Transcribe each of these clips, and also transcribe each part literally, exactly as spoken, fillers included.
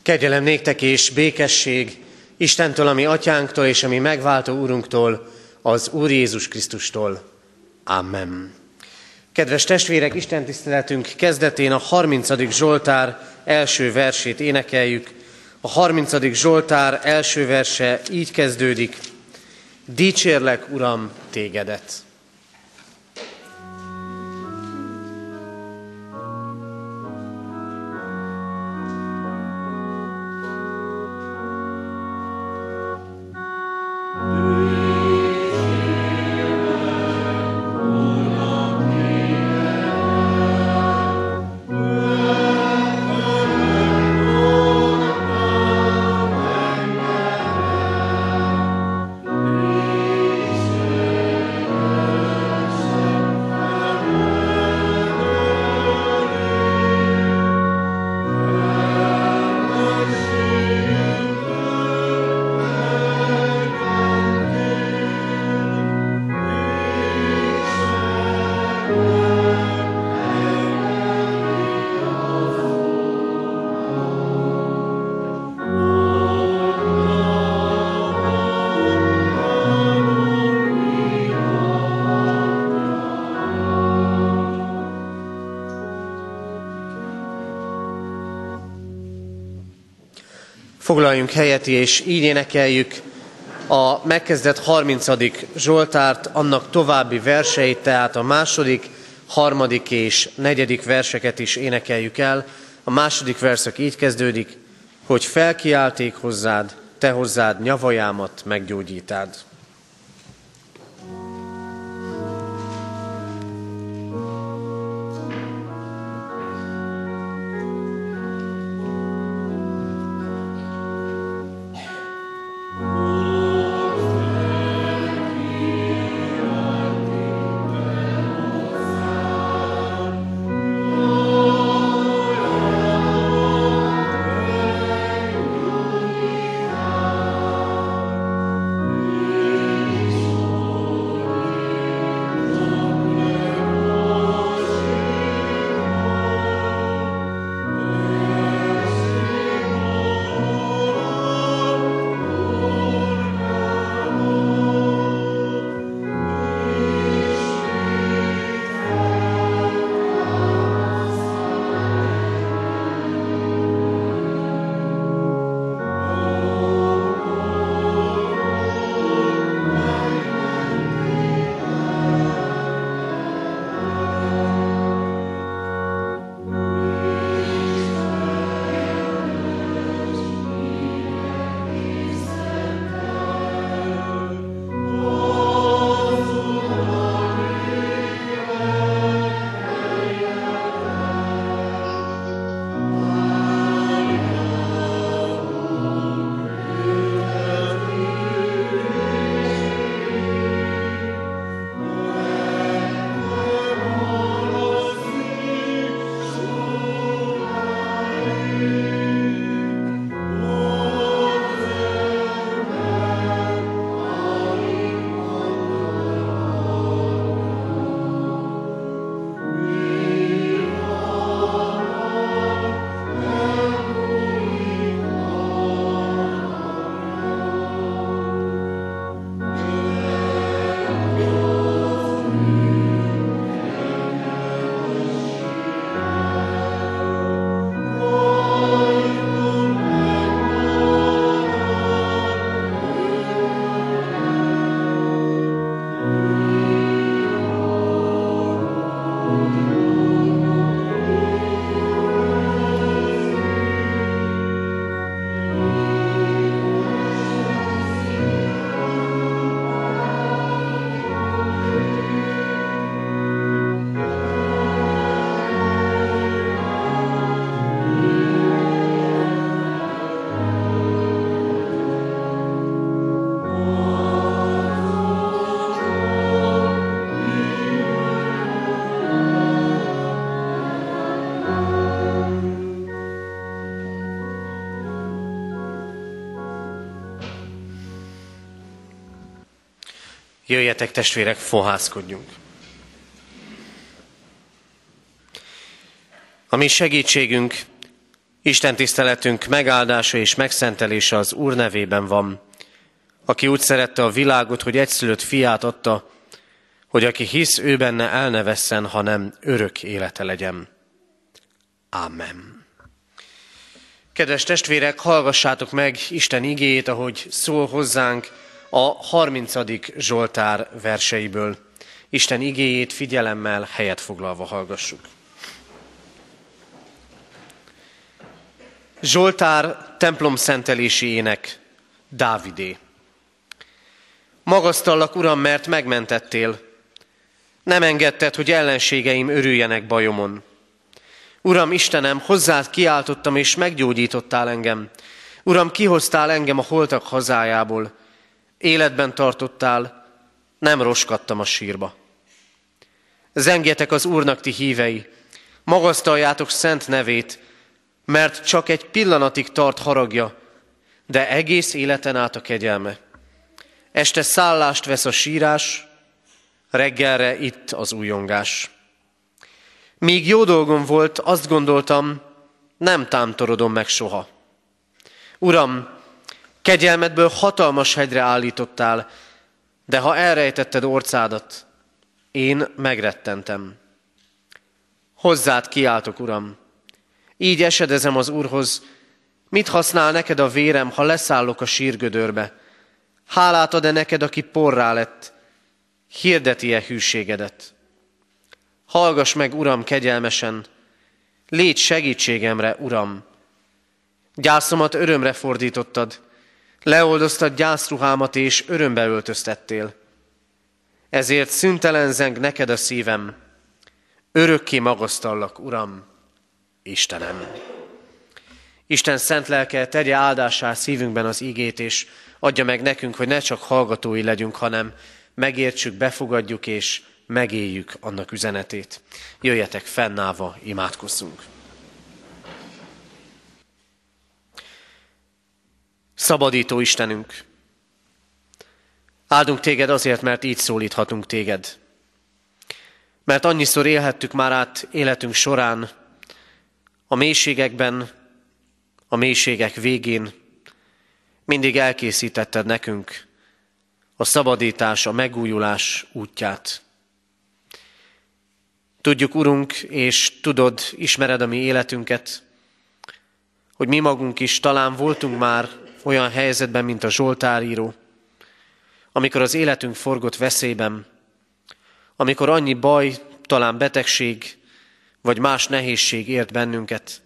Kegyelem néktek és békesség Istentől, ami atyánktól és ami megváltó úrunktól, az Úr Jézus Krisztustól. Amen. Kedves testvérek, istentiszteletünk kezdetén a harmincadik Zsoltár első versét énekeljük. A harmincadik Zsoltár első verse így kezdődik: Dicsérlek, Uram, tégedet! Foglaljunk helyet, és így énekeljük a megkezdett harmincadik Zsoltárt, annak további verseit, tehát a második, harmadik és negyedik verseket is énekeljük el. A második verszak így kezdődik, hogy felkiálték hozzád, te hozzád nyavajámat meggyógyítád. Jöjjetek, testvérek, fohászkodjunk. A mi segítségünk Isten tiszteletünk megáldása és megszentelése az Úr nevében van, aki úgy szerette a világot, hogy egyszülött fiát adta, hogy aki hisz ő benne el ne vesszen, hanem örök élete legyen. Ámen. Kedves testvérek, hallgassátok meg Isten igéjét, ahogy szól hozzánk a harmincadik Zsoltár verseiből. Isten igéjét figyelemmel helyet foglalva hallgassuk. Zsoltár templomszentelési ének, Dávidé. Magasztallak, Uram, mert megmentettél. Nem engedted, hogy ellenségeim örüljenek bajomon. Uram, Istenem, hozzád kiáltottam, és meggyógyítottál engem. Uram, kihoztál engem a holtak hazájából. Életben tartottál, nem roskadtam a sírba. Zengjetek az Úrnak, ti hívei, magasztaljátok szent nevét, mert csak egy pillanatig tart haragja, de egész életen át a kegyelme. Este szállást vesz a sírás, reggelre itt az újongás. Míg jó dolgom volt, azt gondoltam, nem támtorodom meg soha. Uram, kegyelmedből hatalmas hegyre állítottál, de ha elrejtetted orcádat, én megrettentem. Hozzád kiáltok, Uram. Így esedezem az Úrhoz, mit használ neked a vérem, ha leszállok a sírgödörbe? Hálát ad-e neked, aki porrá lett? Hirdeti-e hűségedet? Hallgass meg, Uram, kegyelmesen, légy segítségemre, Uram. Gyászomat örömre fordítottad, leoldoztad gyászruhámat, és örömbe öltöztettél. Ezért szüntelen zeng neked a szívem, örökké magasztallak, Uram, Istenem. Isten szent lelke tegye áldássá szívünkben az igét, és adja meg nekünk, hogy ne csak hallgatói legyünk, hanem megértsük, befogadjuk és megéljük annak üzenetét. Jöjjetek fennállva, imádkozzunk. Szabadító Istenünk, áldunk téged azért, mert így szólíthatunk téged. Mert annyiszor élhettük már át életünk során, a mélységekben, a mélységek végén, mindig elkészítetted nekünk a szabadítás, a megújulás útját. Tudjuk, Urunk, és tudod, ismered a mi életünket, hogy mi magunk is talán voltunk már olyan helyzetben, mint a Zsoltáríró, amikor az életünk forgott veszélyben, amikor annyi baj, talán betegség, vagy más nehézség ért bennünket,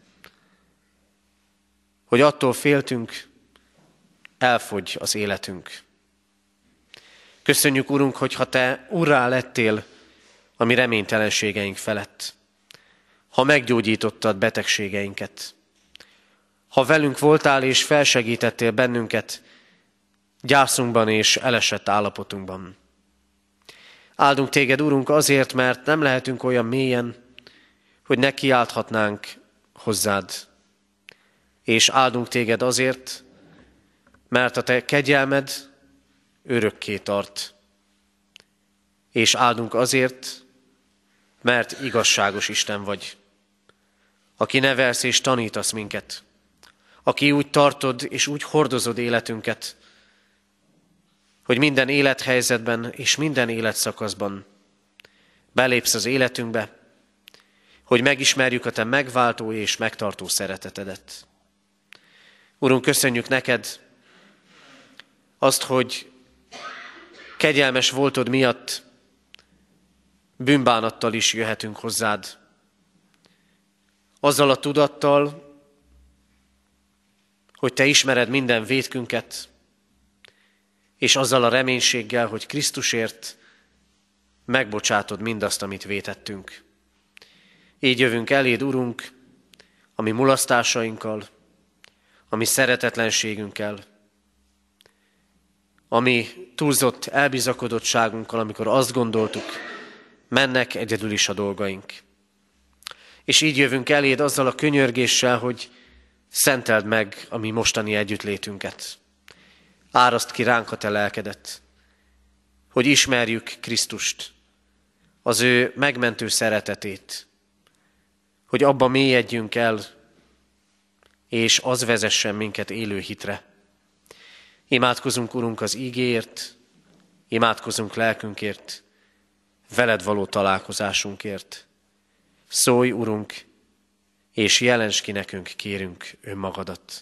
hogy attól féltünk, elfogy az életünk. Köszönjük, Urunk, hogyha Te urrá lettél a mi reménytelenségeink felett, ha meggyógyítottad betegségeinket, ha velünk voltál és felsegítettél bennünket gyászunkban és elesett állapotunkban. Áldunk téged, Urunk, azért, mert nem lehetünk olyan mélyen, hogy ne kiálthatnánk hozzád. És áldunk téged azért, mert a te kegyelmed örökké tart. És áldunk azért, mert igazságos Isten vagy, aki nevelsz és tanítasz minket, aki úgy tartod és úgy hordozod életünket, hogy minden élethelyzetben és minden életszakaszban belépsz az életünkbe, hogy megismerjük a te megváltó és megtartó szeretetedet. Urunk, köszönjük neked azt, hogy kegyelmes voltod miatt bűnbánattal is jöhetünk hozzád. Azzal a tudattal, hogy te ismered minden vétkünket, és azzal a reménységgel, hogy Krisztusért megbocsátod mindazt, amit vétettünk. Így jövünk eléd, Urunk, a mi mulasztásainkkal, a mi szeretetlenségünkkel, a mi túlzott elbizakodottságunkkal, amikor azt gondoltuk, mennek egyedül is a dolgaink. És így jövünk eléd azzal a könyörgéssel, hogy szenteld meg a mi mostani együttlétünket. Áraszt ki ránk a te lelkedet, hogy ismerjük Krisztust, az ő megmentő szeretetét, hogy abba mélyedjünk el, és az vezessen minket élő hitre. Imádkozunk, Urunk, az ígéért, imádkozunk lelkünkért, veled való találkozásunkért. Szólj, Urunk, és jelents ki nekünk, kérünk, önmagadat.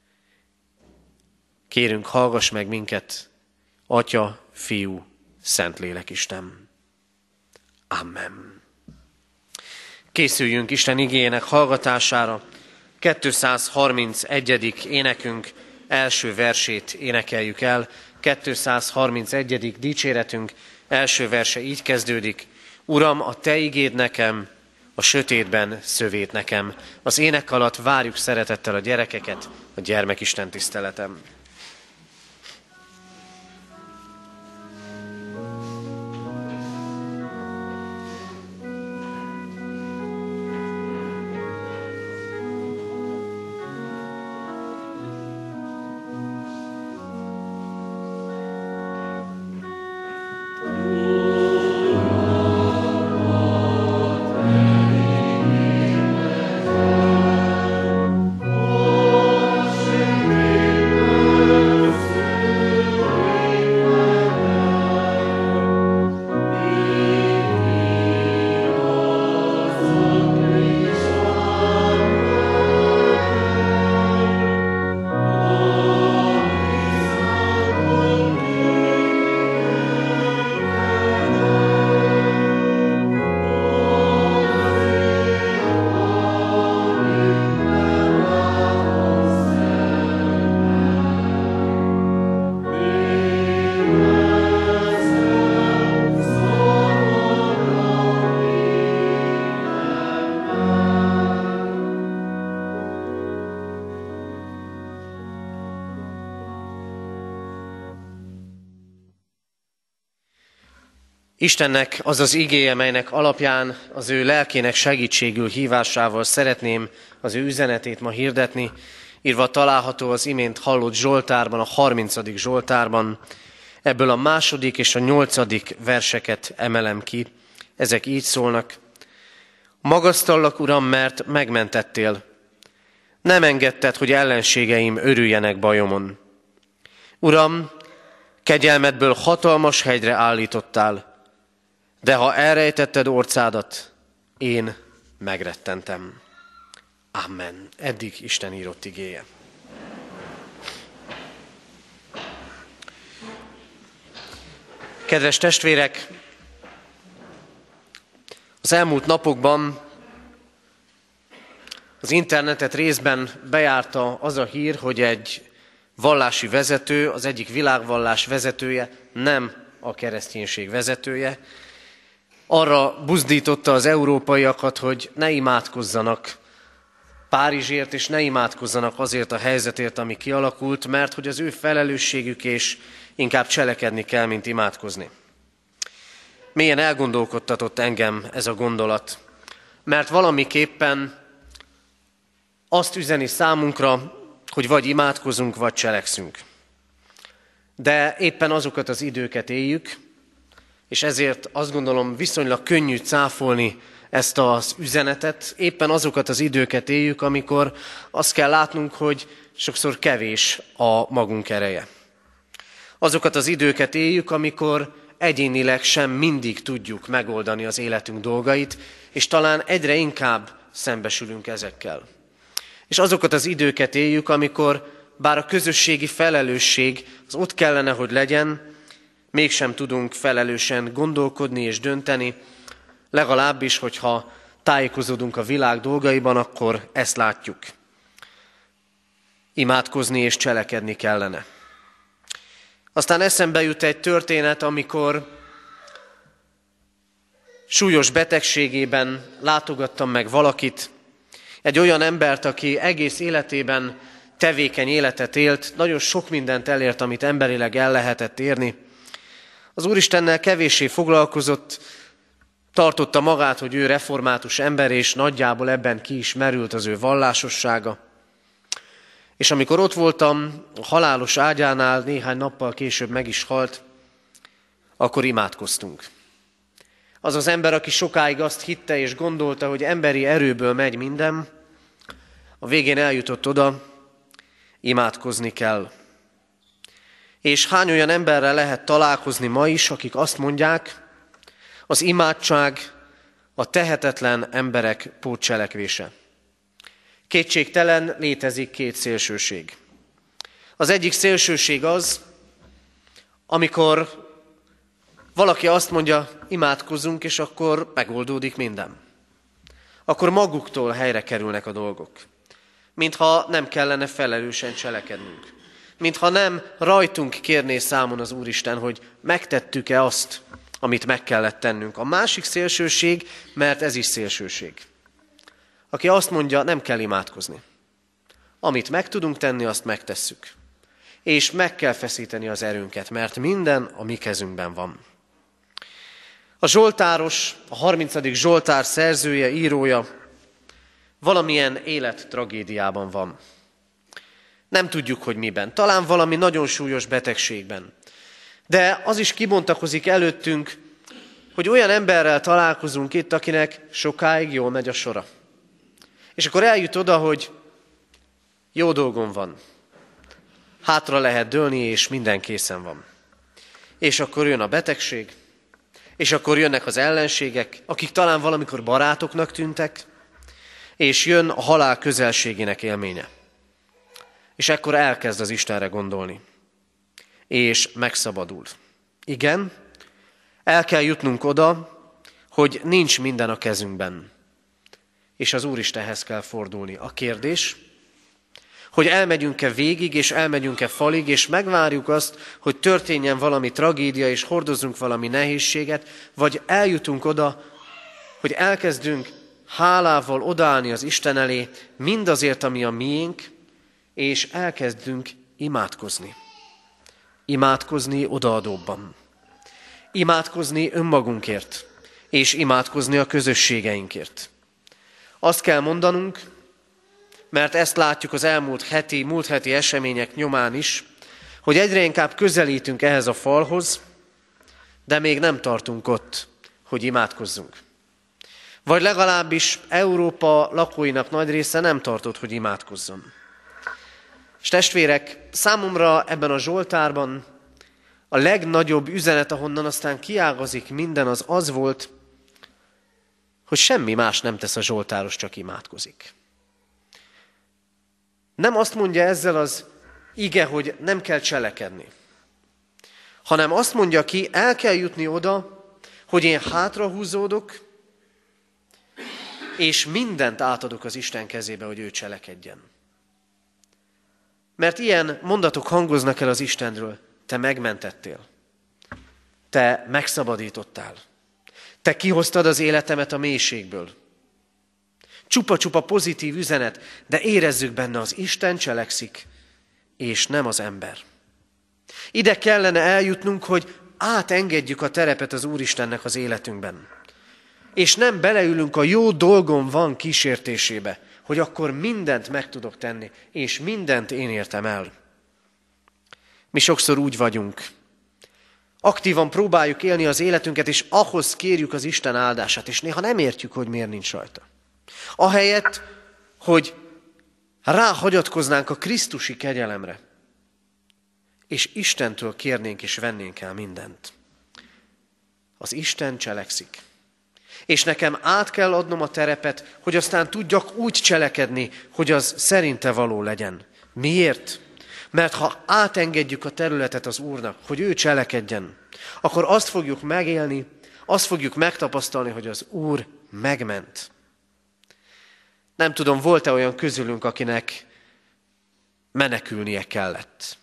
Kérünk, hallgass meg minket, Atya, Fiú, Szentlélek Isten. Amen. Készüljünk Isten igéjének hallgatására. kétszázharmincegyedik énekünk első versét énekeljük el. kétszázharmincegyedik dicséretünk első verse így kezdődik. Uram, a te igéd nekem, a sötétben szövét nekem. Az ének alatt várjuk szeretettel a gyerekeket a gyermekisten tiszteletem. Istennek az az igéje, melynek alapján az ő lelkének segítségül hívásával szeretném az ő üzenetét ma hirdetni, írva található az imént hallott Zsoltárban, a harmincadik Zsoltárban. Ebből a második és a nyolcadik verseket emelem ki. Ezek így szólnak. Magasztallak, Uram, mert megmentettél. Nem engedted, hogy ellenségeim örüljenek bajomon. Uram, kegyelmedből hatalmas hegyre állítottál, de ha elrejtetted orcádat, én megrettentem. Amen. Eddig Isten írott igéje. Kedves testvérek, az elmúlt napokban az internetet részben bejárta az a hír, hogy egy vallási vezető, az egyik világvallás vezetője, nem a kereszténység vezetője, arra buzdította az európaiakat, hogy ne imádkozzanak Párizsért, és ne imádkozzanak azért a helyzetért, ami kialakult, mert hogy az ő felelősségük, és inkább cselekedni kell, mint imádkozni. Mélyen elgondolkodtatott engem ez a gondolat, mert valamiképpen azt üzeni számunkra, hogy vagy imádkozunk, vagy cselekszünk. De éppen azokat az időket éljük, és ezért azt gondolom viszonylag könnyű cáfolni ezt az üzenetet. Éppen azokat az időket éljük, amikor azt kell látnunk, hogy sokszor kevés a magunk ereje. Azokat az időket éljük, amikor egyénileg sem mindig tudjuk megoldani az életünk dolgait, és talán egyre inkább szembesülünk ezekkel. És azokat az időket éljük, amikor bár a közösségi felelősség az ott kellene, hogy legyen, mégsem tudunk felelősen gondolkodni és dönteni, legalábbis, hogyha tájékozódunk a világ dolgaiban, akkor ezt látjuk. Imádkozni és cselekedni kellene. Aztán eszembe jut egy történet, amikor súlyos betegségében látogattam meg valakit, egy olyan embert, aki egész életében tevékeny életet élt, nagyon sok mindent elért, amit emberileg el lehetett érni. Az Úristennel kevéssé foglalkozott, tartotta magát, hogy ő református ember, és nagyjából ebben ki is merült az ő vallásossága. És amikor ott voltam a halálos ágyánál, néhány nappal később meg is halt, akkor imádkoztunk. Az az ember, aki sokáig azt hitte és gondolta, hogy emberi erőből megy minden, A végén eljutott oda, imádkozni kell. És hány olyan emberrel lehet találkozni ma is, akik azt mondják, az imádság a tehetetlen emberek pótcselekvése. Kétségtelen létezik két szélsőség. Az egyik szélsőség az, amikor valaki azt mondja, imádkozzunk, és akkor megoldódik minden. Akkor maguktól helyre kerülnek a dolgok. Mintha nem kellene felelősen cselekednünk. Mintha nem rajtunk kérné számon az Úristen, hogy megtettük-e azt, amit meg kellett tennünk. A másik szélsőség, mert ez is szélsőség. Aki azt mondja, nem kell imádkozni. Amit meg tudunk tenni, azt megtesszük. És meg kell feszíteni az erőnket, mert minden a mi kezünkben van. A zsoltáros, a harmincadik zsoltár szerzője, írója valamilyen élettragédiában van. Nem tudjuk, hogy miben. Talán valami nagyon súlyos betegségben. De az is kibontakozik előttünk, hogy olyan emberrel találkozunk itt, akinek sokáig jól megy a sora. És akkor eljut oda, hogy jó dolgom van. Hátra lehet dőlni, és minden készen van. És akkor jön a betegség, és akkor jönnek az ellenségek, akik talán valamikor barátoknak tűntek, és jön a halál közelségének élménye. És ekkor elkezd az Istenre gondolni. És megszabadul. Igen, el kell jutnunk oda, hogy nincs minden a kezünkben. És az Úristenhez kell fordulni. A kérdés, hogy elmegyünk-e végig, és elmegyünk-e falig, és megvárjuk azt, hogy történjen valami tragédia, és hordozzunk valami nehézséget, vagy eljutunk oda, hogy elkezdünk hálával odaállni az Isten elé, mindazért, ami a miénk, és elkezdünk imádkozni. Imádkozni odaadóbban. Imádkozni önmagunkért, és imádkozni a közösségeinkért. Azt kell mondanunk, mert ezt látjuk az elmúlt heti, múlt heti események nyomán is, hogy egyre inkább közelítünk ehhez a falhoz, de még nem tartunk ott, hogy imádkozzunk. Vagy legalábbis Európa lakóinak nagy része nem tartott, hogy imádkozzon. És testvérek, számomra ebben a zsoltárban a legnagyobb üzenet, ahonnan aztán kiágazik minden, az az volt, hogy semmi más nem tesz a zsoltáros, csak imádkozik. Nem azt mondja ezzel az ige, hogy nem kell cselekedni, hanem azt mondja ki, el kell jutni oda, hogy én hátrahúzódok, és mindent átadok az Isten kezébe, hogy ő cselekedjen. Mert ilyen mondatok hangoznak el az Istenről. Te megmentettél. Te megszabadítottál. Te kihoztad az életemet a mélységből. Csupa-csupa pozitív üzenet, de érezzük benne, az Isten cselekszik, és nem az ember. Ide kellene eljutnunk, hogy átengedjük a terepet az Úristennek az életünkben. És nem beleülünk a jó dolgom van kísértésébe, hogy akkor mindent meg tudok tenni, és mindent én értem el. Mi sokszor úgy vagyunk. Aktívan próbáljuk élni az életünket, és ahhoz kérjük az Isten áldását, és néha nem értjük, hogy miért nincs rajta. Ahelyett, hogy ráhagyatkoznánk a krisztusi kegyelemre, és Istentől kérnénk és vennénk el mindent. Az Isten cselekszik. És nekem át kell adnom a terepet, hogy aztán tudjak úgy cselekedni, hogy az szerinte való legyen. Miért? Mert ha átengedjük a területet az Úrnak, hogy ő cselekedjen, akkor azt fogjuk megélni, azt fogjuk megtapasztalni, hogy az Úr megment. Nem tudom, volt-e olyan közülünk, akinek menekülnie kellett.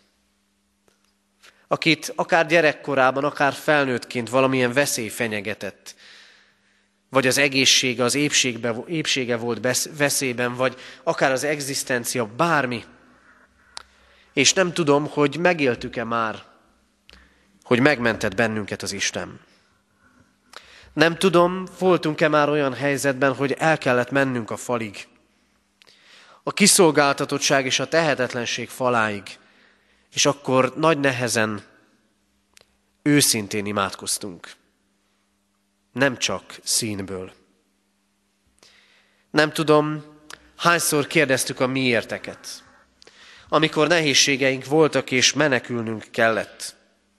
Akit akár gyerekkorában, akár felnőttként valamilyen veszély fenyegetett, vagy az egészsége, az épségbe, épsége volt veszélyben, vagy akár az egzisztencia, bármi. És nem tudom, hogy megéltük-e már, hogy megmentett bennünket az Isten. Nem tudom, voltunk-e már olyan helyzetben, hogy el kellett mennünk a falig. A kiszolgáltatottság és a tehetetlenség faláig. És akkor nagy nehezen, őszintén imádkoztunk. Nem csak színből. Nem tudom, hányszor kérdeztük a miérteket, amikor nehézségeink voltak és menekülnünk kellett.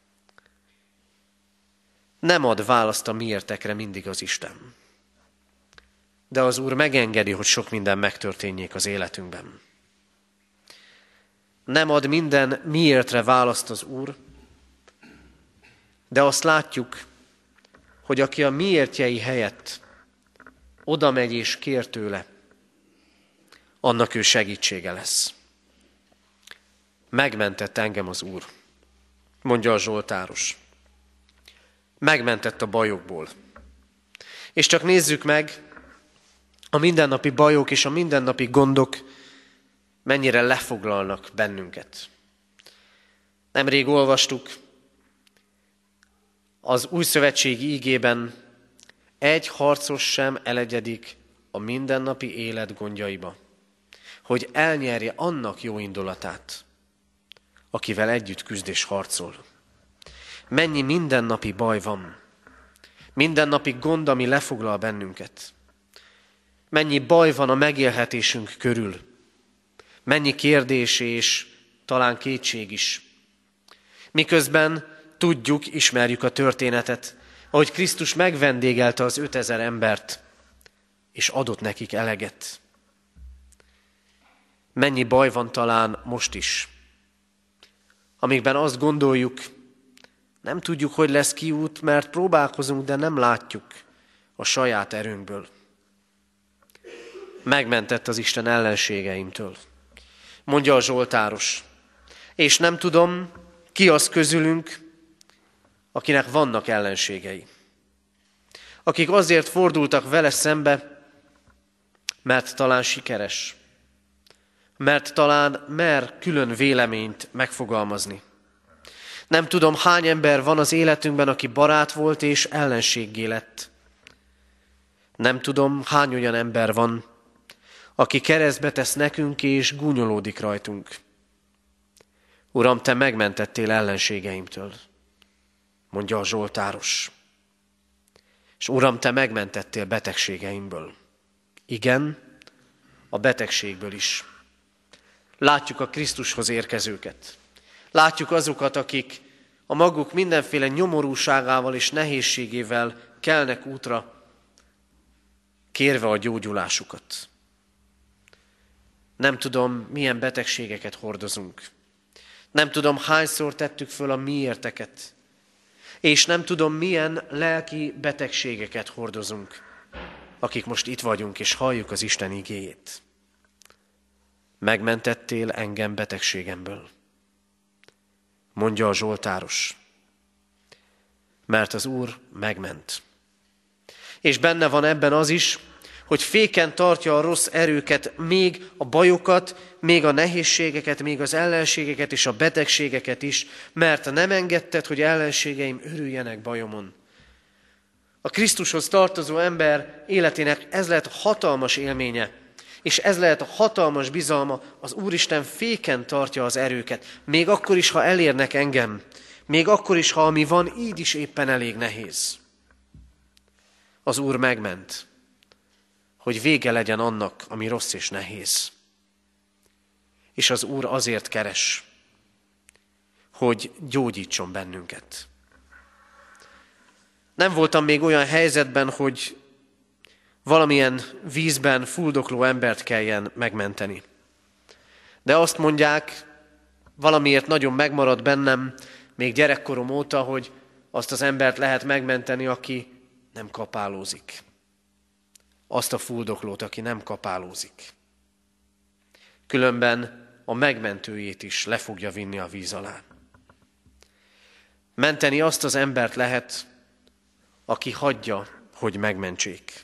Nem ad választ a miértekre mindig az Isten. De az Úr megengedi, hogy sok minden megtörténjék az életünkben. Nem ad minden miértre választ az Úr, de azt látjuk, hogy aki a miértjei helyett oda megy és kér tőle, annak ő segítsége lesz. Megmentett engem az Úr, mondja a zsoltáros. Megmentett a bajokból. És csak nézzük meg, a mindennapi bajok és a mindennapi gondok mennyire lefoglalnak bennünket. Nemrég olvastuk az újszövetségi ígében, egy harcos sem elegyedik a mindennapi élet gondjaiba, hogy elnyerje annak jó indulatát, akivel együtt küzd és harcol. Mennyi mindennapi baj van, mindennapi gond, ami lefoglal bennünket. Mennyi baj van a megélhetésünk körül, mennyi kérdés és talán kétség is. Miközben tudjuk, ismerjük a történetet, ahogy Krisztus megvendégelte az ötezer embert, és adott nekik eleget. Mennyi baj van talán most is, amikben azt gondoljuk, nem tudjuk, hogy lesz kiút, mert próbálkozunk, de nem látjuk a saját erőnkből. Megmentett az Isten ellenségeimtől, mondja a zsoltáros. És nem tudom, ki az közülünk, akinek vannak ellenségei. Akik azért fordultak vele szembe, mert talán sikeres, mert talán mer külön véleményt megfogalmazni. Nem tudom, hány ember van az életünkben, aki barát volt és ellenséggé lett. Nem tudom, hány olyan ember van, aki keresztbe tesz nekünk és gúnyolódik rajtunk. Uram, te megmentettél ellenségeimtől, mondja a zsoltáros. És Uram, te megmentettél betegségeimből. Igen, a betegségből is. Látjuk a Krisztushoz érkezőket. Látjuk azokat, akik a maguk mindenféle nyomorúságával és nehézségével kelnek útra, kérve a gyógyulásukat. Nem tudom, milyen betegségeket hordozunk. Nem tudom, hányszor tettük föl a miérteket. És nem tudom, milyen lelki betegségeket hordozunk, akik most itt vagyunk és halljuk az Isten igéjét. Megmentettél engem betegségemből, mondja a zsoltáros, mert az Úr megment. És benne van ebben az is, hogy féken tartja a rossz erőket, még a bajokat, még a nehézségeket, még az ellenségeket és a betegségeket is, mert nem engedted, hogy ellenségeim örüljenek bajomon. A Krisztushoz tartozó ember életének ez lehet a hatalmas élménye, és ez lehet a hatalmas bizalma, az Úristen féken tartja az erőket, még akkor is, ha elérnek engem, még akkor is, ha ami van, így is éppen elég nehéz. Az Úr megment, hogy vége legyen annak, ami rossz és nehéz. És az Úr azért keres, hogy gyógyítson bennünket. Nem voltam még olyan helyzetben, hogy valamilyen vízben fuldokló embert kelljen megmenteni. De azt mondják, valamiért nagyon megmaradt bennem, még gyerekkorom óta, hogy azt az embert lehet megmenteni, aki nem kapálózik. Azt a fuldoklót, aki nem kapálózik. Különben a megmentőjét is le fogja vinni a víz alá. Menteni azt az embert lehet, aki hagyja, hogy megmentsék.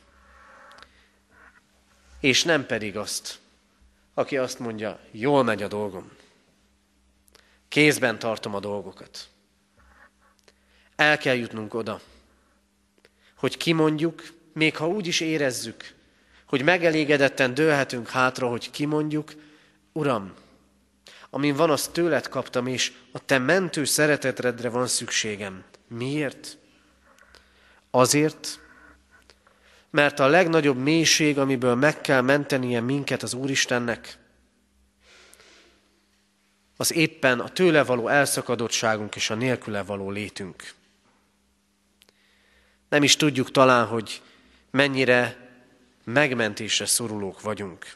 És nem pedig azt, aki azt mondja, jól megy a dolgom. Kézben tartom a dolgokat. El kell jutnunk oda, hogy kimondjuk, még ha úgy is érezzük, hogy megelégedetten dőlhetünk hátra, hogy kimondjuk, Uram, amin van, azt tőled kaptam, és a te mentő szeretetedre van szükségem. Miért? Azért, mert a legnagyobb mélység, amiből meg kell mentenie minket az Úristennek, az éppen a tőle való elszakadottságunk és a nélküle való létünk. Nem is tudjuk talán, hogy mennyire megmentésre szorulók vagyunk.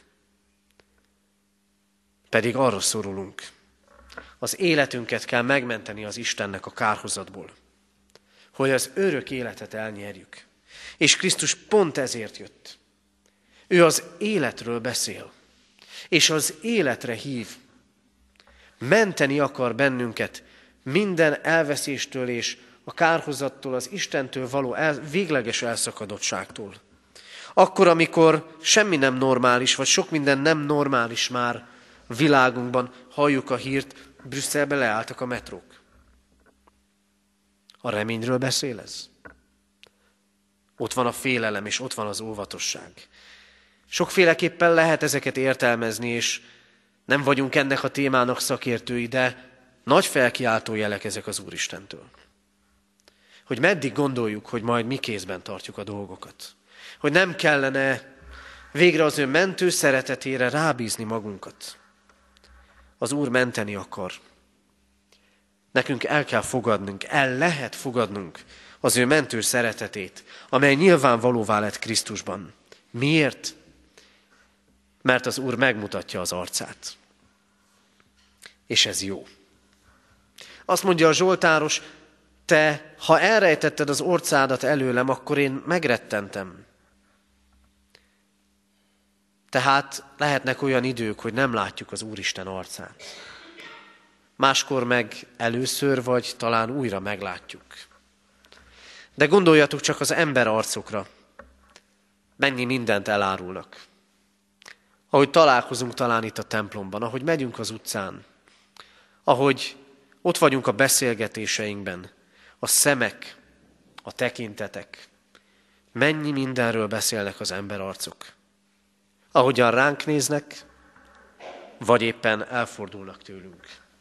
Pedig arra szorulunk. Az életünket kell megmenteni az Istennek a kárhozatból, hogy az örök életet elnyerjük. És Krisztus pont ezért jött. Ő az életről beszél, és az életre hív. Menteni akar bennünket minden elveszéstől és a kárhozattól, az Istentől való el, végleges elszakadottságtól. Akkor, amikor semmi nem normális, vagy sok minden nem normális már a világunkban, halljuk a hírt, Brüsszelben leálltak a metrók. A reményről beszél ez? Ott van a félelem, és ott van az óvatosság. Sokféleképpen lehet ezeket értelmezni, és nem vagyunk ennek a témának szakértői, de nagy felkiáltó jelek ezek az Úristentől. Hogy meddig gondoljuk, hogy majd mi kézben tartjuk a dolgokat. Hogy nem kellene végre az ő mentő szeretetére rábízni magunkat. Az Úr menteni akar. Nekünk el kell fogadnunk, el lehet fogadnunk az ő mentő szeretetét, amely nyilvánvalóvá lett Krisztusban. Miért? Mert az Úr megmutatja az arcát. És ez jó. Azt mondja a zsoltáros, te, ha elrejtetted az orcádat előlem, akkor én megrettentem. Tehát lehetnek olyan idők, hogy nem látjuk az Úristen arcát. Máskor meg először, vagy talán újra meglátjuk. De gondoljatok csak az ember arcokra. Mennyi mindent elárulnak. Ahogy találkozunk talán itt a templomban, ahogy megyünk az utcán, ahogy ott vagyunk a beszélgetéseinkben, a szemek, a tekintetek, mennyi mindenről beszélnek az emberarcok. Ahogyan ránk néznek, vagy éppen elfordulnak tőlünk.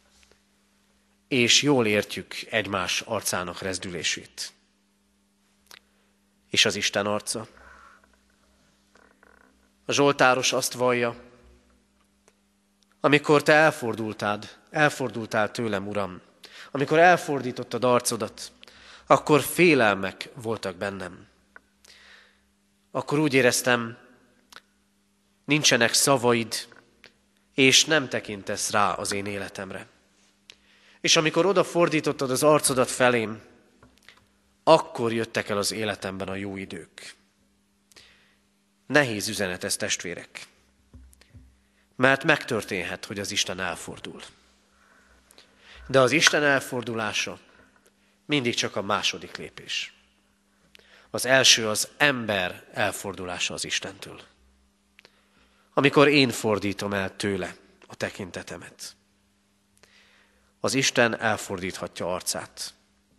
És jól értjük egymás arcának rezdülését. És az Isten arca. A zsoltáros azt vallja, amikor te elfordultál, elfordultál tőlem, Uram, amikor elfordítottad arcodat, akkor félelmek voltak bennem. Akkor úgy éreztem, nincsenek szavaid, és nem tekintesz rá az én életemre. És amikor odafordítottad az arcodat felém, akkor jöttek el az életemben a jó idők. Nehéz üzenet ez, testvérek. Mert megtörténhet, hogy az Isten elfordul. De az Isten elfordulása mindig csak a második lépés. Az első az ember elfordulása az Istentől. Amikor én fordítom el tőle a tekintetemet. Az Isten elfordíthatja arcát.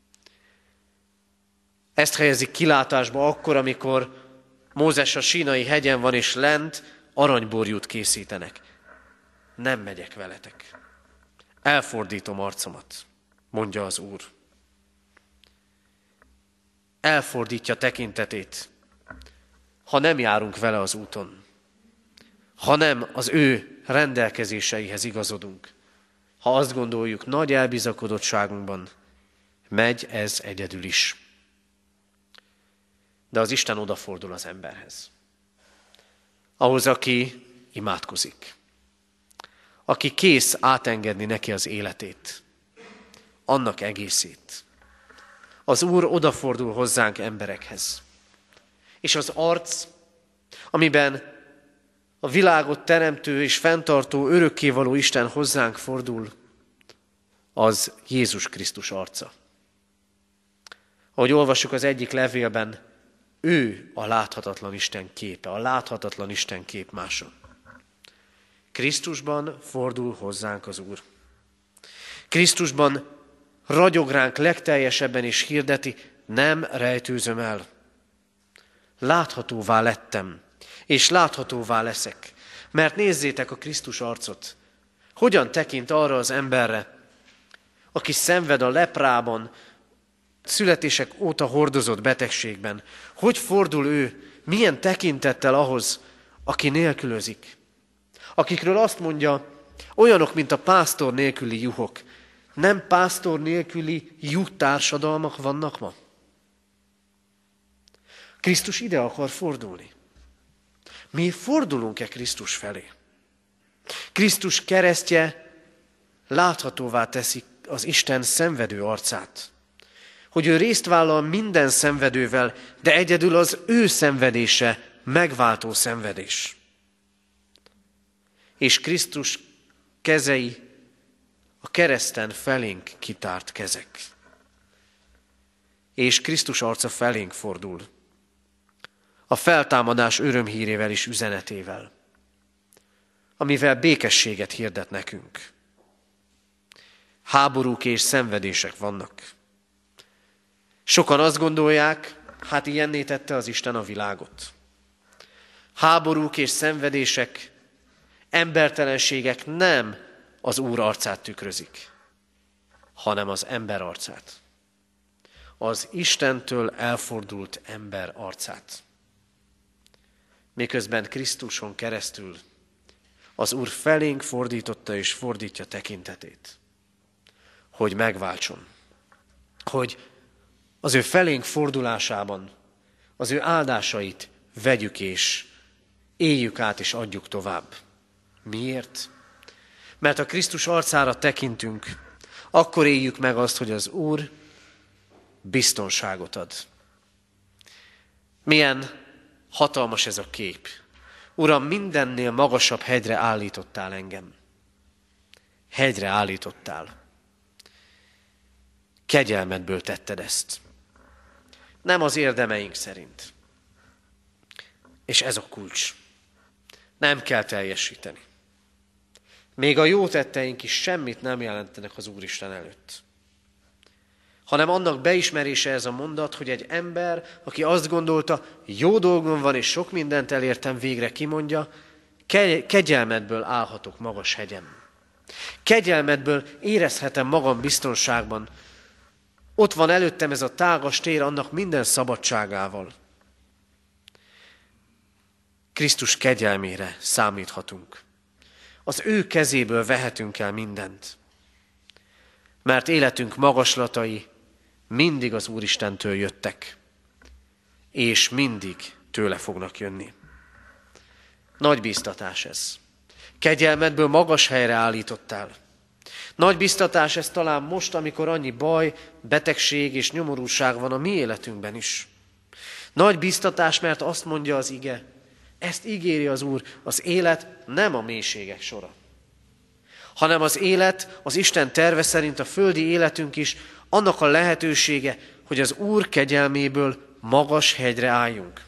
Ezt helyezik kilátásba akkor, amikor Mózes a Sínai hegyen van, és lent aranyborjút készítenek. Nem megyek veletek. Elfordítom arcomat, mondja az Úr. Elfordítja tekintetét, ha nem járunk vele az úton, ha nem az ő rendelkezéseihez igazodunk, ha azt gondoljuk, nagy elbizakodottságunkban megy ez egyedül is. De az Isten odafordul az emberhez. Ahhoz, aki imádkozik. Aki kész átengedni neki az életét. Annak egészét. Az Úr odafordul hozzánk emberekhez. És az arc, amiben a világot teremtő és fenntartó, örökkévaló Isten hozzánk fordul, az Jézus Krisztus arca. Ahogy olvassuk az egyik levélben, ő a láthatatlan Isten képe, a láthatatlan Isten képmása. Krisztusban fordul hozzánk az Úr. Krisztusban ragyog ránk legteljesebben és hirdeti, nem rejtőzöm el. Láthatóvá lettem, és láthatóvá leszek. Mert nézzétek a Krisztus arcot. Hogyan tekint arra az emberre, aki szenved a leprában, születések óta hordozott betegségben. Hogy fordul ő milyen tekintettel ahhoz, aki nélkülözik. Akikről azt mondja, olyanok, mint a pásztor nélküli juhok. Nem pásztor nélküli juh társadalmak vannak ma? Krisztus ide akar fordulni. Mi fordulunk-e Krisztus felé? Krisztus keresztje láthatóvá teszi az Isten szenvedő arcát. Hogy ő részt vállal minden szenvedővel, de egyedül az ő szenvedése megváltó szenvedés. És Krisztus kezei a kereszten felénk kitárt kezek. És Krisztus arca felénk fordul. A feltámadás örömhírével és üzenetével, amivel békességet hirdet nekünk. Háborúk és szenvedések vannak. Sokan azt gondolják, hát ilyenné tette az Isten a világot. Háborúk és szenvedések, embertelenségek nem az Úr arcát tükrözik, hanem az ember arcát. Az Istentől elfordult ember arcát. Miközben Krisztuson keresztül az Úr felénk fordította és fordítja tekintetét, hogy megváltson, hogy az ő felénk fordulásában az ő áldásait vegyük és éljük át és adjuk tovább. Miért? Mert ha Krisztus arcára tekintünk, akkor éljük meg azt, hogy az Úr biztonságot ad. Milyen hatalmas ez a kép. Uram, mindennél magasabb hegyre állítottál engem. Hegyre állítottál. Kegyelmedből tetted ezt. Nem az érdemeink szerint. És ez a kulcs. Nem kell teljesíteni. Még a jó tetteink is semmit nem jelentenek az Úristen előtt. Hanem annak beismerése ez a mondat, hogy egy ember, aki azt gondolta, jó dolgom van és sok mindent elértem, végre kimondja, kegyelmedből állhatok magas hegyem. Kegyelmedből érezhetem magam biztonságban. Ott van előttem ez a tágas tér annak minden szabadságával. Krisztus kegyelmére számíthatunk. Az ő kezéből vehetünk el mindent. Mert életünk magaslatai mindig az Úristentől jöttek, és mindig tőle fognak jönni. Nagy bíztatás ez. Kegyelmedből magas helyre állítottál. Nagy bíztatás ez talán most, amikor annyi baj, betegség és nyomorúság van a mi életünkben is. Nagy bíztatás, mert azt mondja az ige, ezt ígéri az Úr, az élet nem a mélységek sora, hanem az élet, az Isten terve szerint a földi életünk is annak a lehetősége, hogy az Úr kegyelméből magas hegyre álljunk.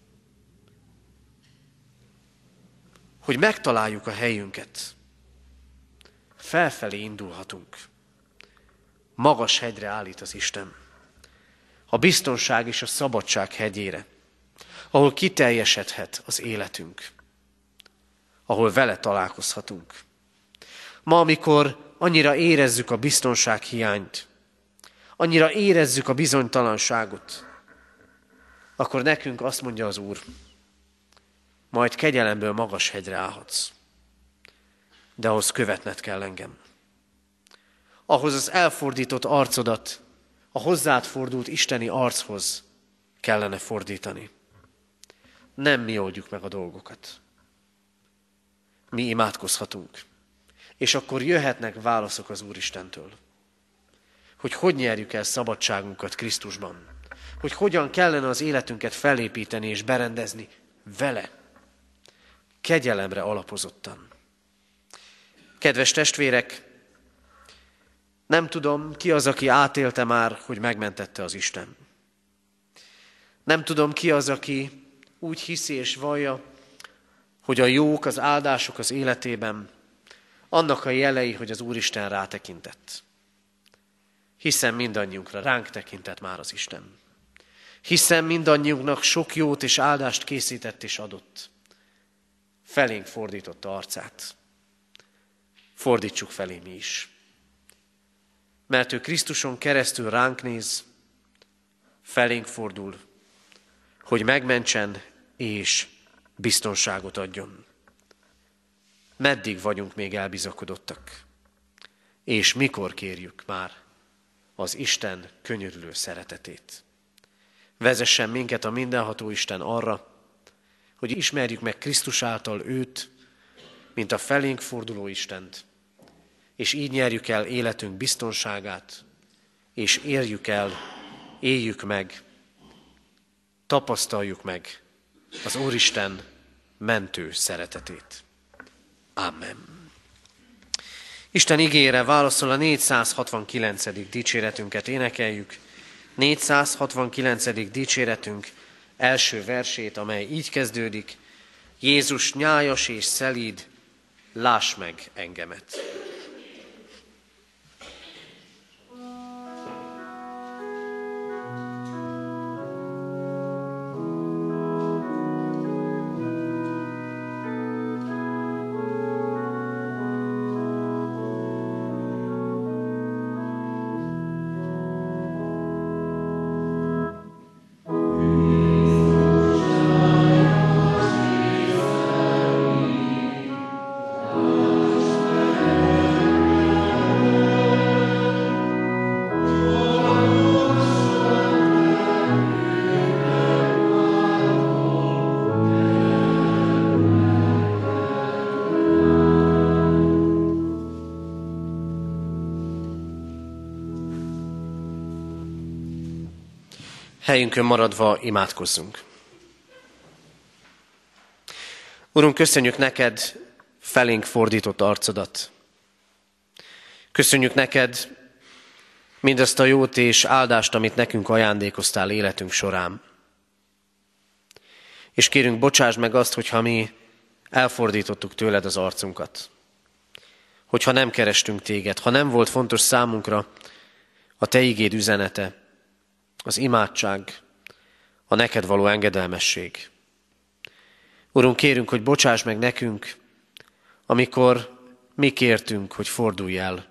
Hogy megtaláljuk a helyünket. Felfelé indulhatunk. Magas hegyre állít az Isten. A biztonság és a szabadság hegyére, ahol kiteljesedhet az életünk, ahol vele találkozhatunk. Ma, amikor annyira érezzük a biztonság hiányt, annyira érezzük a bizonytalanságot, akkor nekünk azt mondja az Úr, majd kegyelemből magas hegyre állhatsz, de ahhoz követned kell engem. Ahhoz az elfordított arcodat a hozzád fordult isteni archoz kellene fordítani. Nem mi oldjuk meg a dolgokat. Mi imádkozhatunk. És akkor jöhetnek válaszok az Úristentől. Hogy hogy nyerjük el szabadságunkat Krisztusban. Hogy hogyan kellene az életünket felépíteni és berendezni vele. Kegyelemre alapozottan. Kedves testvérek, nem tudom, ki az, aki átélte már, hogy megmentette az Isten. Nem tudom, ki az, aki úgy hiszi és vallja, hogy a jók, az áldások az életében annak a jelei, hogy az Úristen rátekintett. Hiszen mindannyiunkra ránk tekintett már az Isten. Hiszen mindannyiunknak sok jót és áldást készített és adott. Felénk fordította arcát. Fordítsuk felé mi is. Mert ő Krisztuson keresztül ránk néz, felénk fordul, hogy megmentsen és biztonságot adjon. Meddig vagyunk még elbizakodottak? És mikor kérjük már az Isten könyörülő szeretetét? Vezessen minket a mindenható Isten arra, hogy ismerjük meg Krisztus által őt, mint a felénk forduló Istent, és így nyerjük el életünk biztonságát, és érjük el, éljük meg, tapasztaljuk meg az Úristen mentő szeretetét. Amen. Isten igére válaszol a négyszázhatvankilencedik dicséretünket énekeljük. négyszázhatvankilencedik dicséretünk első versét, amely így kezdődik: Jézus nyájas és szelíd, láss meg engemet. Helyünkön maradva imádkozzunk. Urunk, köszönjük neked felénk fordított arcodat. Köszönjük neked mindazt a jót és áldást, amit nekünk ajándékoztál életünk során. És kérünk, bocsáss meg azt, hogyha mi elfordítottuk tőled az arcunkat. Hogyha nem kerestünk téged, ha nem volt fontos számunkra a te igéd üzenete, az imádság, a neked való engedelmesség. Urunk, kérünk, hogy bocsáss meg nekünk, amikor mi kértünk, hogy fordulj el,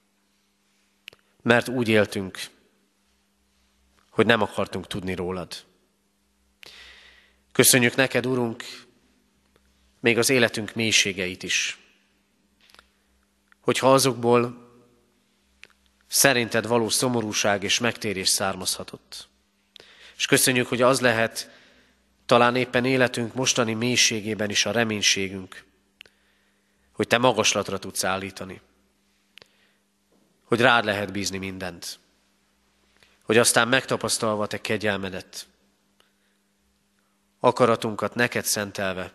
mert úgy éltünk, hogy nem akartunk tudni rólad. Köszönjük neked, Urunk, még az életünk mélységeit is, hogyha azokból szerinted való szomorúság és megtérés származhatott. És köszönjük, hogy az lehet talán éppen életünk mostani mélységében is a reménységünk, hogy te magaslatra tudsz állítani, hogy rád lehet bízni mindent, hogy aztán megtapasztalva te kegyelmedet, akaratunkat neked szentelve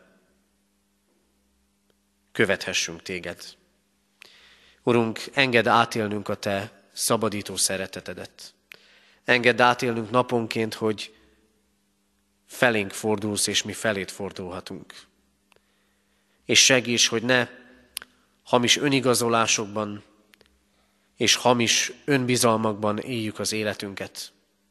követhessünk téged. Urunk, engedd átélnünk a te szabadító szeretetedet. Engedd átélnünk naponként, hogy felénk fordulsz, és mi felét fordulhatunk. És segíts, hogy ne hamis önigazolásokban és hamis önbizalmakban éljük az életünket,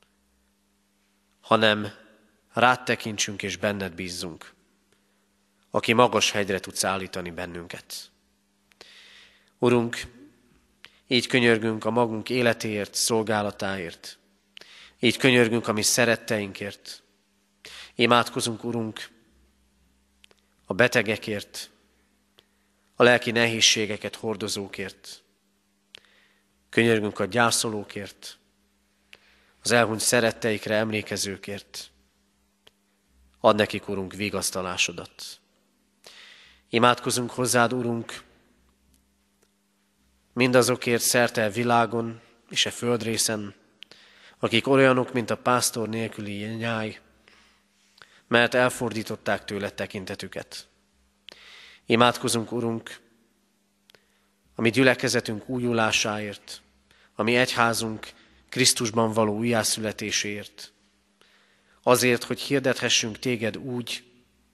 hanem rád tekintsünk és benned bízzunk, aki magas hegyre tudsz állítani bennünket. Urunk, így könyörgünk a magunk életéért, szolgálatáért. Így könyörgünk a mi szeretteinkért. Imádkozunk, Urunk, a betegekért, a lelki nehézségeket hordozókért. Könyörgünk a gyászolókért, az elhunyt szeretteikre emlékezőkért. Add nekik, Urunk, vigasztalásodat. Imádkozunk hozzád, Urunk, mindazokért szerte a világon és a földrészen, akik olyanok, mint a pásztor nélküli nyáj, mert elfordították tőle tekintetüket. Imádkozunk, Urunk, a mi gyülekezetünk újulásáért, a mi egyházunk Krisztusban való újjászületéséért, azért, hogy hirdethessünk téged úgy,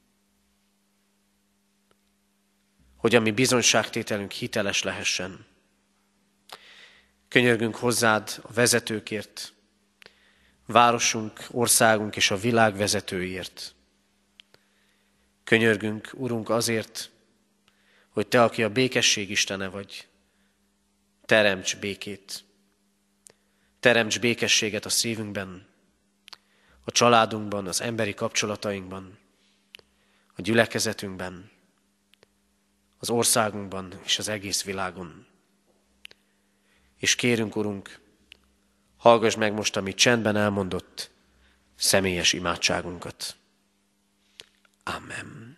hogy a mi bizonyságtételünk hiteles lehessen. Könyörgünk hozzád a vezetőkért, városunk, országunk és a világ vezetőiért. Könyörgünk, Urunk, azért, hogy te, aki a békesség Istene vagy, teremts békét. Teremts békességet a szívünkben, a családunkban, az emberi kapcsolatainkban. a gyülekezetünkben, az országunkban és az egész világon. És kérünk, Urunk, hallgass meg most, amit csendben elmondott, személyes imádságunkat. Amen.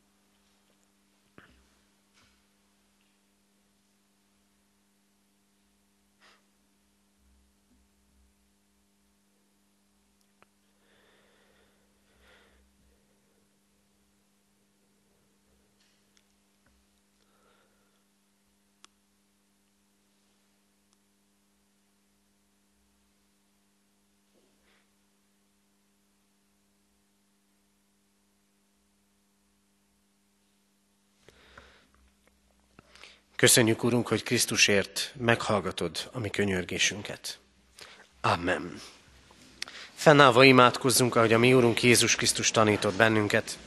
Köszönjük, Urunk, hogy Krisztusért meghallgatod a mi könyörgésünket. Amen. Fennállva imádkozzunk, ahogy a mi Urunk Jézus Krisztus tanított bennünket.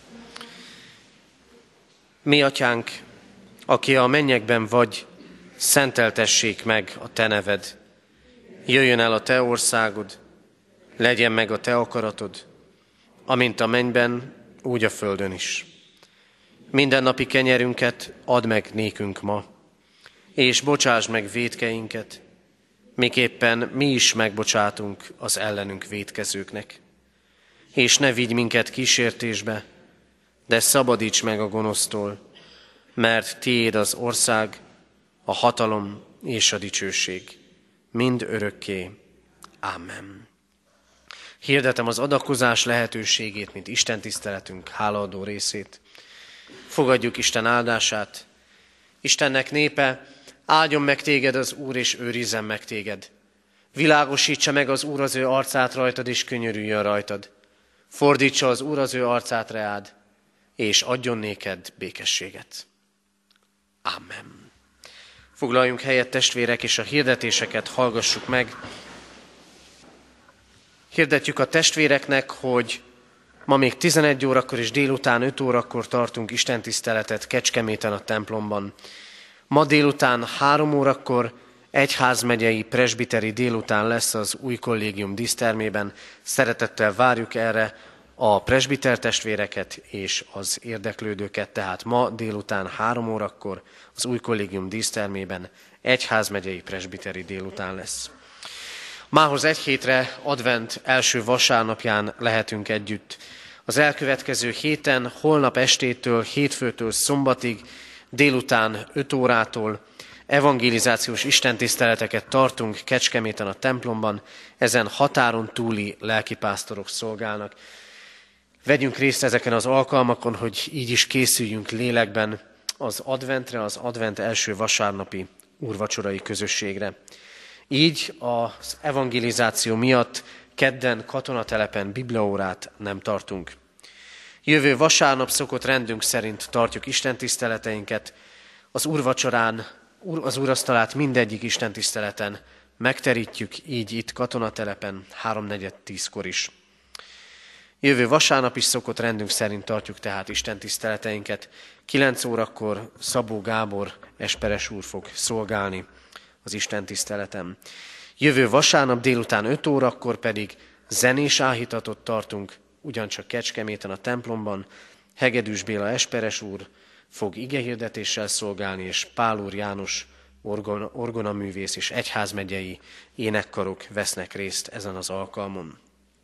Mi, Atyánk, aki a mennyekben vagy, szenteltessék meg a Te neved. Jöjjön el a Te országod, legyen meg a Te akaratod, amint a mennyben, úgy a földön is. Mindennapi kenyerünket add meg nékünk ma, és bocsásd meg vétkeinket, miképpen mi is megbocsátunk az ellenünk vétkezőknek. És ne vigy minket kísértésbe, de szabadíts meg a gonosztól, mert tiéd az ország, a hatalom és a dicsőség, mind örökké. Amen. Hirdetem az adakozás lehetőségét, mint Isten tiszteletünk hálaadó részét. Fogadjuk Isten áldását. Istennek népe, áldjon meg téged az Úr, és őrizzen meg téged. Világosítsa meg az Úr az ő arcát rajtad, és könyörüljön rajtad. Fordítsa az Úr az ő arcát reád, és adjon néked békességet. Amen. Foglaljunk helyet, testvérek, és a hirdetéseket hallgassuk meg. Hirdetjük a testvéreknek, hogy ma még tizenegy órakor és délután öt órakor tartunk istentiszteletet Kecskeméten a templomban. Ma délután három órakor egyházmegyei presbiteri délután lesz az új kollégium dísztermében. Szeretettel várjuk erre a presbiter testvéreket és az érdeklődőket, tehát ma délután három órakor az új kollégium dísztermében egyházmegyei presbiteri délután lesz. Mához egy hétre advent első vasárnapján lehetünk együtt. Az elkövetkező héten, holnap estétől, hétfőtől szombatig, délután öt órától evangelizációs istentiszteleteket tartunk Kecskeméten a templomban, ezen határon túli lelkipásztorok szolgálnak. Vegyünk részt ezeken az alkalmakon, hogy így is készüljünk lélekben az adventre, az advent első vasárnapi úrvacsorai közösségre. Így az evangelizáció miatt kedden katonatelepen bibliaórát nem tartunk. Jövő vasárnap szokott rendünk szerint tartjuk istentiszteleteinket. Az úrvacsorán, az úrasztalát mindegyik istentiszteleten megterítjük, így itt katonatelepen háromnegyed tízkor is. Jövő vasárnap is szokott rendünk szerint tartjuk tehát istentiszteleteinket. kilenc órakor Szabó Gábor esperes úr fog szolgálni az istentiszteleten. Jövő vasárnap délután öt órakor pedig zenés áhítatot tartunk, ugyancsak Kecskeméten a templomban. Hegedűs Béla esperes úr fog igehirdetéssel szolgálni, és Pál úr János orgona, orgonaművész és egyházmegyei énekkarok vesznek részt ezen az alkalmon.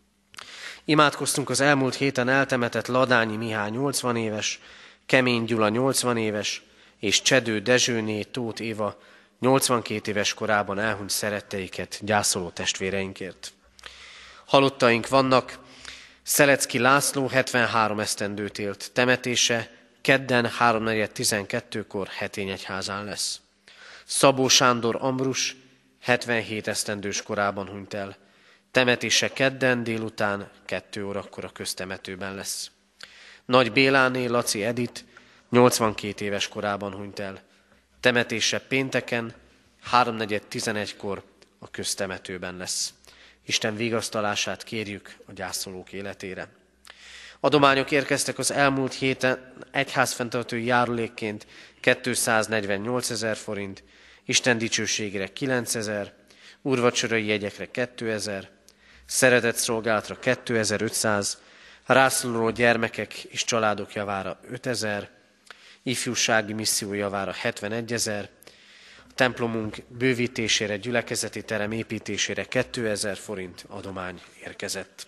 Imádkoztunk az elmúlt héten eltemetett Ladányi Mihály nyolcvan éves, Kemény Gyula nyolcvan éves, és Csedő Dezsőné Tóth Éva nyolcvankét éves korában elhunyt szeretteiket gyászoló testvéreinkért. Halottaink vannak. Szelecki László hetvenhárom esztendőt élt, temetése kedden háromnegyed tizenkettőkor Hetényegyházán lesz. Szabó Sándor Ambrus hetvenhét esztendős korában hunyt el, temetése kedden délután kettő órakor a köztemetőben lesz. Nagy Béláné Laci Edit nyolcvankét éves korában hunyt el, temetése pénteken háromnegyed tizenegykor a köztemetőben lesz. Isten vigasztalását kérjük a gyászolók életére. Adományok érkeztek az elmúlt héten egyházfenntartói járulékként kétszáznegyvennyolcezer forint, Isten dicsőségére kilencezer, úrvacsorai jegyekre kétezer, szeretett szolgálatra kétezer-ötszáz, rászoruló gyermekek és családok javára ötezer, ifjúsági misszió javára hetvenegyezer, a templomunk bővítésére, gyülekezeti terem építésére kétezer forint adomány érkezett.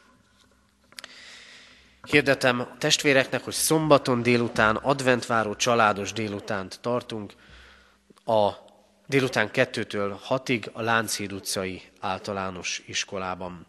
Hirdetem a testvéreknek, hogy szombaton délután adventváró családos délutánt tartunk, a délután kettőtől hatig a Lánchíd utcai általános iskolában.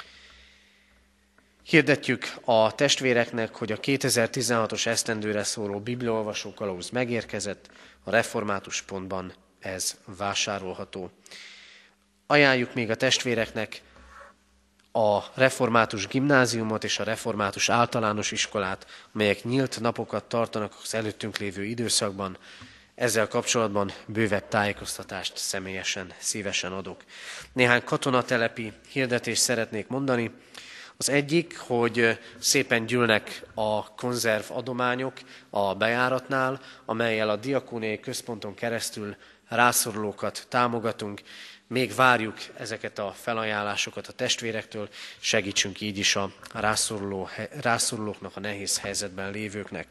Hirdetjük a testvéreknek, hogy a kétezer-tizenhatos esztendőre szóló bibliaolvasó kalauz megérkezett, a református pontban ez vásárolható. Ajánljuk még a testvéreknek a református gimnáziumot és a református általános iskolát, amelyek nyílt napokat tartanak az előttünk lévő időszakban. Ezzel kapcsolatban bővebb tájékoztatást személyesen, szívesen adok. Néhány katonatelepi hirdetést szeretnék mondani. Az egyik, hogy szépen gyűlnek a konzerv adományok a bejáratnál, amellyel a diakóniai központon keresztül rászorulókat támogatunk. Még várjuk ezeket a felajánlásokat a testvérektől, segítsünk így is a rászoruló, rászorulóknak, a nehéz helyzetben lévőknek.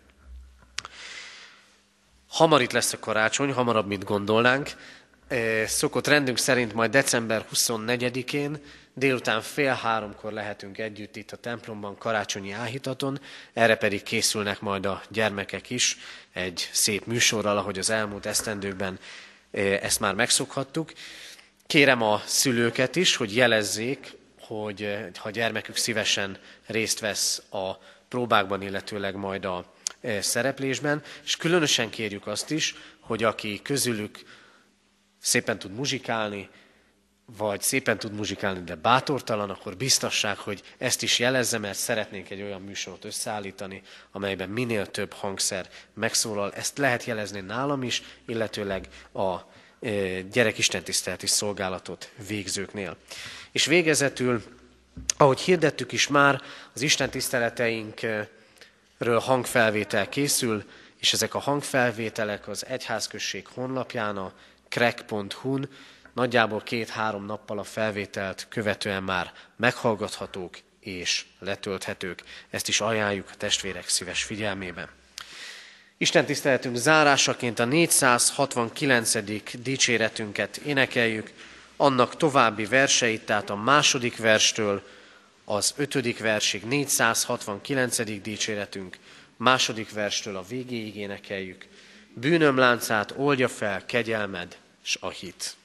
Hamar itt lesz a karácsony, hamarabb, mint gondolnánk. Szokott rendünk szerint majd december huszonnegyedikén, délután fél háromkor lehetünk együtt itt a templomban karácsonyi áhítaton, erre pedig készülnek majd a gyermekek is egy szép műsorral, ahogy az elmúlt esztendőkben ezt már megszokhattuk. Kérem a szülőket is, hogy jelezzék, hogy ha gyermekük szívesen részt vesz a próbákban, illetőleg majd a szereplésben, és különösen kérjük azt is, hogy aki közülük szépen tud muzsikálni, vagy szépen tud muzsikálni, de bátortalan, akkor biztassák, hogy ezt is jelezze, mert szeretnénk egy olyan műsort összeállítani, amelyben minél több hangszer megszólal. Ezt lehet jelezni nálam is, illetőleg a gyerekistentiszteleti szolgálatot végzőknél. És végezetül, ahogy hirdettük is már, az istentiszteleteinkről hangfelvétel készül, és ezek a hangfelvételek az egyházközség honlapján, a krek pont hu-n nagyjából két-három nappal a felvételt követően már meghallgathatók és letölthetők. Ezt is ajánljuk a testvérek szíves figyelmébe. Isten tiszteletünk zárásaként a négyszázhatvankilencedik dicséretünket énekeljük, annak további verseit, tehát a második verstől az ötödik versig négyszázhatvankilencedik dicséretünk, második verstől a végéig énekeljük. Bűnöm láncát oldja fel kegyelmed s a hit.